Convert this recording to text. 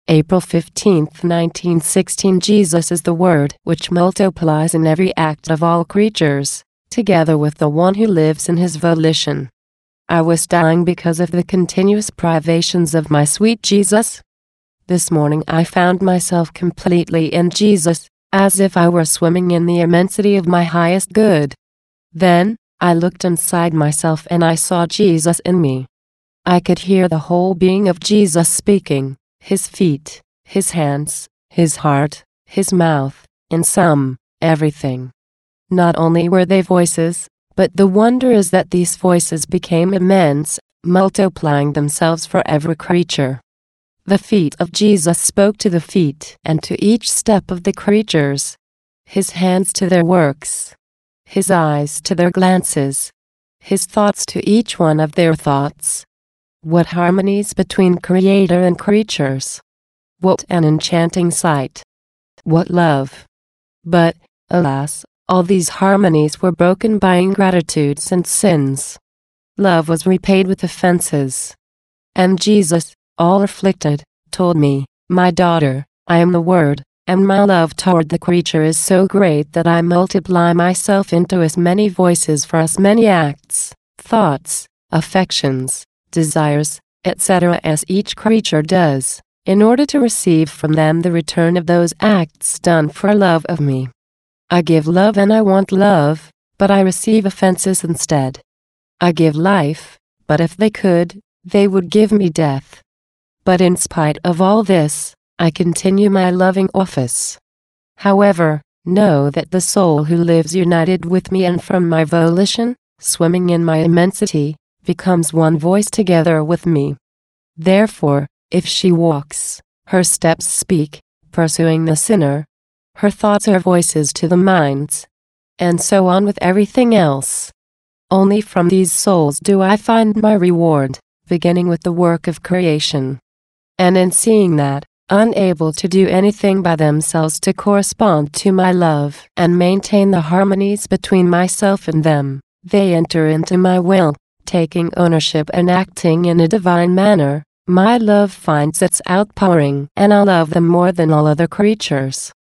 April 15, 1916. Jesus is the Word which multiplies in every act of all creatures, together with the one who lives in his volition. I was dying because of the continuous privations of my sweet Jesus. This morning I found myself completely in Jesus, as if I were swimming in the immensity of my highest good. Then, I looked inside myself and I saw Jesus in me. I could hear the whole being of Jesus speaking, his feet, his hands, his heart, his mouth, in sum, everything. Not only were they voices, but the wonder is that these voices became immense, multiplying themselves for every creature. The feet of Jesus spoke to the feet and to each step of the creatures, his hands to their works, his eyes to their glances, his thoughts to each one of their thoughts. What harmonies between Creator and creatures! What an enchanting sight! What love! But, alas, all these harmonies were broken by ingratitudes and sins. Love was repaid with offenses. And Jesus, all afflicted, told me, "My daughter, I am the Word, and my love toward the creature is so great that I multiply myself into as many voices for as many acts, thoughts, affections, desires, etc. as each creature does, in order to receive from them the return of those acts done for love of me. I give love and I want love, but I receive offenses instead. I give life, but if they could, they would give me death. But in spite of all this, I continue my loving office. However, know that the soul who lives united with me and from my volition, swimming in my immensity, becomes one voice together with me. Therefore, if she walks, her steps speak, pursuing the sinner. Her thoughts are voices to the minds. And so on with everything else. Only from these souls do I find my reward, beginning with the work of creation. And in seeing that, unable to do anything by themselves to correspond to my love and maintain the harmonies between myself and them, they enter into my will, taking ownership and acting in a divine manner. My love finds its outpouring and I love them more than all other creatures.